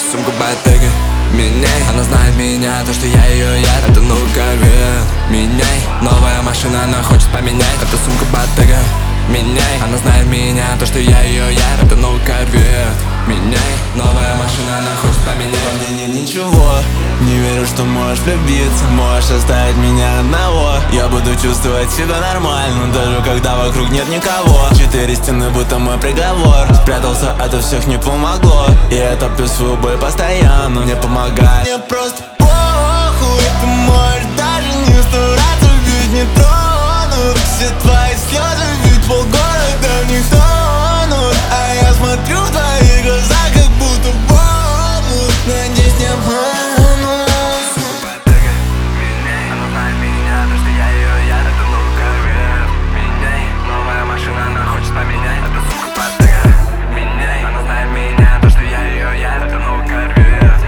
Сумку Bottega меняй. Она знает меня, то что я ее яд. Это новый корвет, меняй. Новая машина, она хочет поменять. Это сумка Bottega меняй. Она знает меня, то что я ее яд. Это новый корвет, меняй. Новая машина, она хочет поменять. Во мне нет ничего, не верю, что можешь влюбиться. Можешь оставить меня одного. Я буду чувствовать себя нормально, даже когда вокруг нет никого. 4 стены, будто мой приговор. Спрятался ото всех, не помогло. И я топлю свою боль постоянно, мне помогает. Мне просто похуй, ты можешь даже не стараться, ведь не тронут все твои слезы, ведь полгорода в них тонут. А я смотрю в твои глаза, как будто в омут. Надеюсь, не обману. Bottega меняй. Она знает меня, то что я ее яд. Это новый корвет, меняй. Новая машина, она хочет поменять. Это сумка Bottega меняй. Она знает меня, то что я ее яд. Это новый корвет.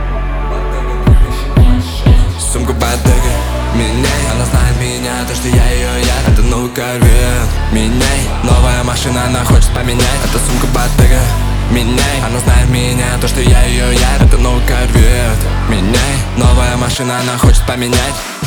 Сумка Bottega меняй. Она знает меня, то что я ее яд. Это новый корвет, меняй. Новая машина, она хочет поменять. Это сумка Bottega меняй. Она знает меня, то что я ее яд. Это новый корвет, меняй. Новая машина, она хочет поменять.